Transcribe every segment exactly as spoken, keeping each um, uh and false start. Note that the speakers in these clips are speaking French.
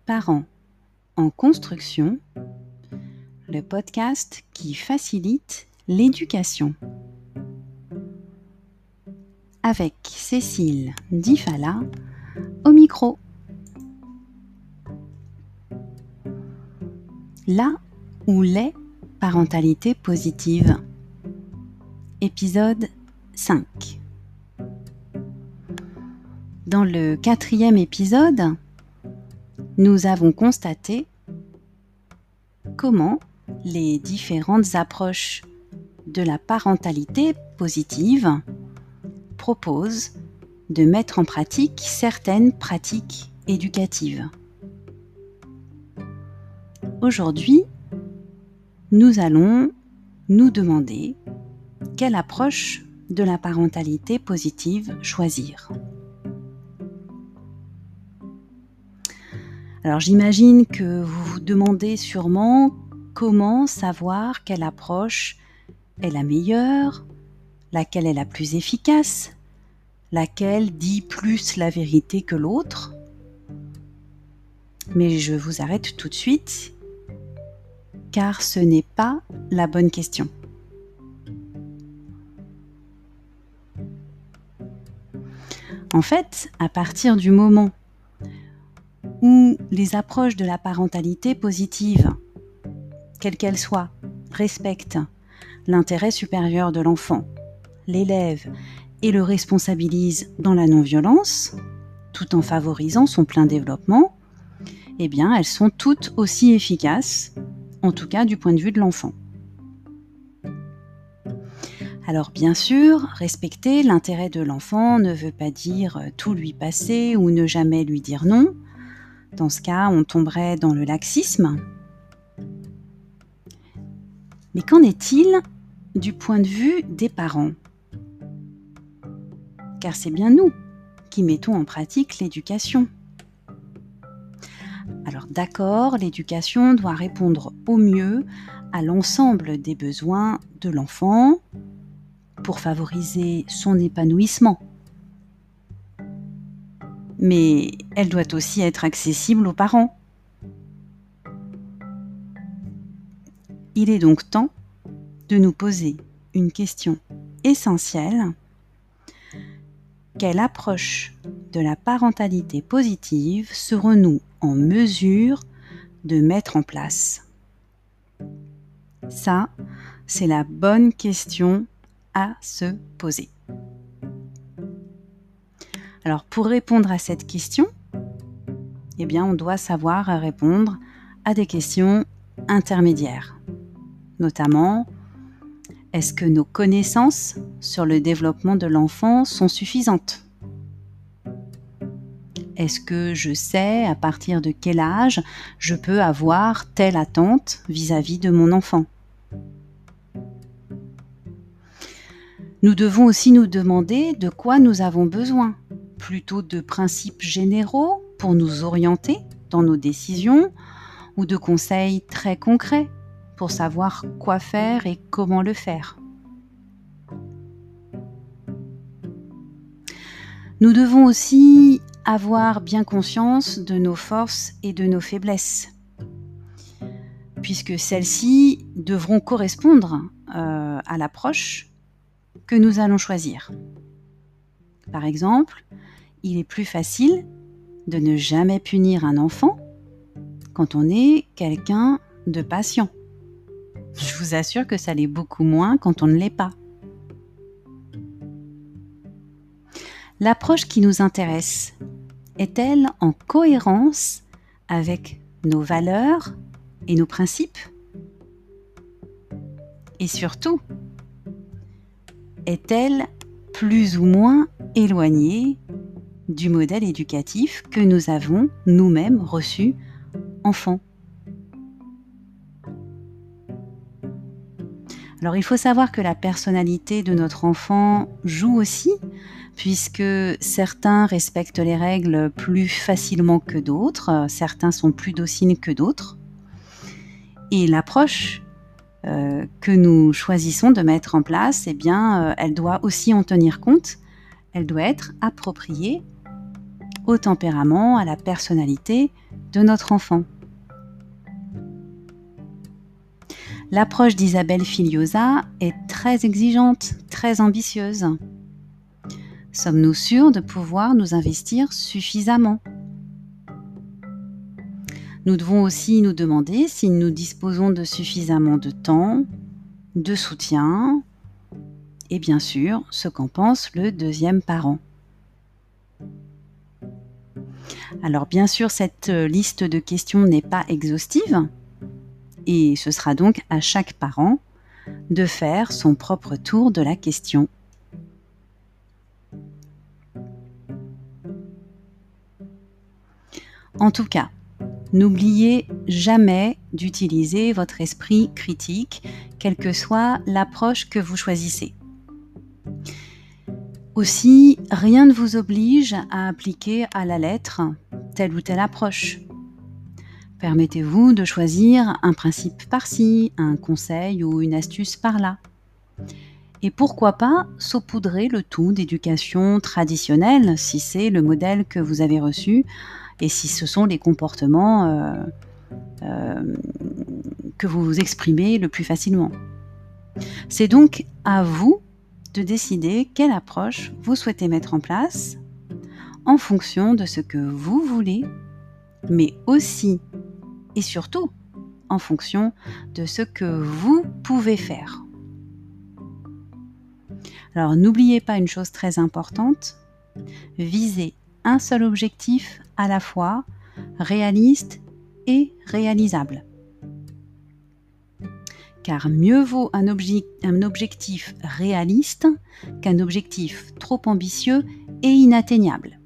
Parents en construction, le podcast qui facilite l'éducation. Avec Cécile Difala au micro. La ou les parentalités positives. Épisode cinq. Dans le quatrième épisode, nous avons constaté comment les différentes approches de la parentalité positive proposent de mettre en pratique certaines pratiques éducatives. Aujourd'hui, nous allons nous demander quelle approche de la parentalité positive choisir. Alors j'imagine que vous vous demandez sûrement comment savoir quelle approche est la meilleure, laquelle est la plus efficace, laquelle dit plus la vérité que l'autre. Mais je vous arrête tout de suite, car ce n'est pas la bonne question. En fait, à partir du moment où les approches de la parentalité positive, quelles qu'elles soient, respectent l'intérêt supérieur de l'enfant, l'élève et le responsabilisent dans la non-violence, tout en favorisant son plein développement, eh bien, elles sont toutes aussi efficaces, en tout cas du point de vue de l'enfant. Alors bien sûr, respecter l'intérêt de l'enfant ne veut pas dire tout lui passer ou ne jamais lui dire non. Dans ce cas, on tomberait dans le laxisme. Mais qu'en est-il du point de vue des parents ? Car c'est bien nous qui mettons en pratique l'éducation. Alors d'accord, l'éducation doit répondre au mieux à l'ensemble des besoins de l'enfant pour favoriser son épanouissement. Mais elle doit aussi être accessible aux parents. Il est donc temps de nous poser une question essentielle. Quelle approche de la parentalité positive serons-nous en mesure de mettre en place ? Ça, c'est la bonne question à se poser. Alors, pour répondre à cette question, eh bien, on doit savoir répondre à des questions intermédiaires. Notamment, est-ce que nos connaissances sur le développement de l'enfant sont suffisantes ? Est-ce que je sais à partir de quel âge je peux avoir telle attente vis-à-vis de mon enfant ? Nous devons aussi nous demander de quoi nous avons besoin. Plutôt de principes généraux pour nous orienter dans nos décisions ou de conseils très concrets pour savoir quoi faire et comment le faire. Nous devons aussi avoir bien conscience de nos forces et de nos faiblesses, puisque celles-ci devront correspondre euh, à l'approche que nous allons choisir. Par exemple, il est plus facile de ne jamais punir un enfant quand on est quelqu'un de patient. Je vous assure que ça l'est beaucoup moins quand on ne l'est pas. L'approche qui nous intéresse est-elle en cohérence avec nos valeurs et nos principes ? Et surtout, est-elle plus ou moins éloignée du modèle éducatif que nous avons nous-mêmes reçu enfants. Alors il faut savoir que la personnalité de notre enfant joue aussi, puisque certains respectent les règles plus facilement que d'autres, certains sont plus dociles que d'autres. Et l'approche euh, que nous choisissons de mettre en place, eh bien, euh, elle doit aussi en tenir compte, elle doit être appropriée au tempérament, à la personnalité de notre enfant. L'approche d'Isabelle Filiosa est très exigeante, très ambitieuse. Sommes-nous sûrs de pouvoir nous investir suffisamment ? Nous devons aussi nous demander si nous disposons de suffisamment de temps, de soutien, et bien sûr, ce qu'en pense le deuxième parent. Alors bien sûr, cette liste de questions n'est pas exhaustive, et ce sera donc à chaque parent de faire son propre tour de la question. En tout cas, n'oubliez jamais d'utiliser votre esprit critique, quelle que soit l'approche que vous choisissez. Aussi, rien ne vous oblige à appliquer à la lettre telle ou telle approche. Permettez-vous de choisir un principe par-ci, un conseil ou une astuce par-là. Et pourquoi pas saupoudrer le tout d'éducation traditionnelle si c'est le modèle que vous avez reçu et si ce sont les comportements euh, euh, que vous exprimez le plus facilement. C'est donc à vous de décider quelle approche vous souhaitez mettre en place en fonction de ce que vous voulez, mais aussi et surtout en fonction de ce que vous pouvez faire. Alors n'oubliez pas une chose très importante, visez un seul objectif à la fois, réaliste et réalisable. Car mieux vaut un, obje- un objectif réaliste qu'un objectif trop ambitieux et inatteignable.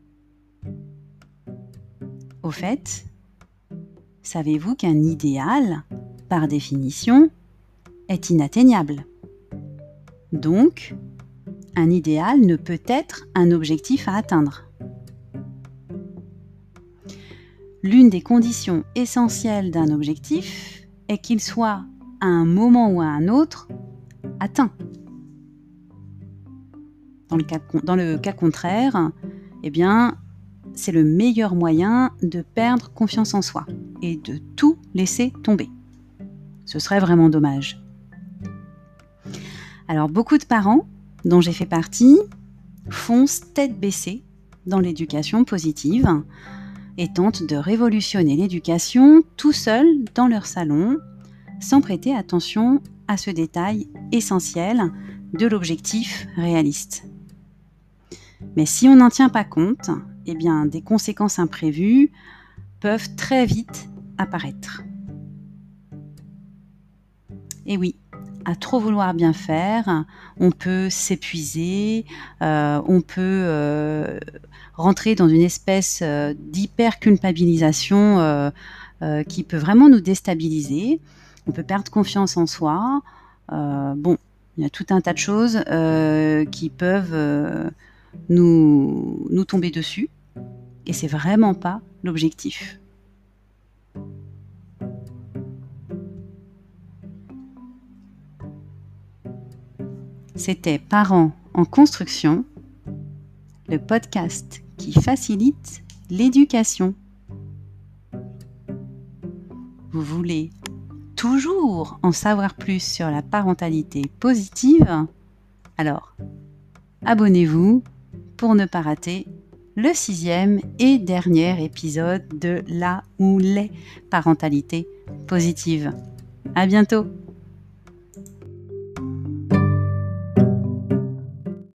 Au fait, savez-vous qu'un idéal, par définition, est inatteignable ? Donc, un idéal ne peut être un objectif à atteindre. L'une des conditions essentielles d'un objectif est qu'il soit, à un moment ou à un autre, atteint. Dans le cas, dans le cas contraire, eh bien, c'est le meilleur moyen de perdre confiance en soi et de tout laisser tomber. Ce serait vraiment dommage. Alors, beaucoup de parents, dont j'ai fait partie, foncent tête baissée dans l'éducation positive et tentent de révolutionner l'éducation tout seuls dans leur salon, sans prêter attention à ce détail essentiel de l'objectif réaliste. Mais si on n'en tient pas compte, eh bien, des conséquences imprévues peuvent très vite apparaître. Et oui, à trop vouloir bien faire, on peut s'épuiser, euh, on peut euh, rentrer dans une espèce euh, d'hyper-culpabilisation euh, euh, qui peut vraiment nous déstabiliser. On peut perdre confiance en soi. Euh, bon, il y a tout un tas de choses euh, qui peuvent euh, nous, nous tomber dessus. Et c'est vraiment pas l'objectif. C'était Parents en construction, le podcast qui facilite l'éducation. Vous voulez toujours en savoir plus sur la parentalité positive? Alors, abonnez-vous pour ne pas rater le sixième et dernier épisode de la ou les parentalités positives. À bientôt!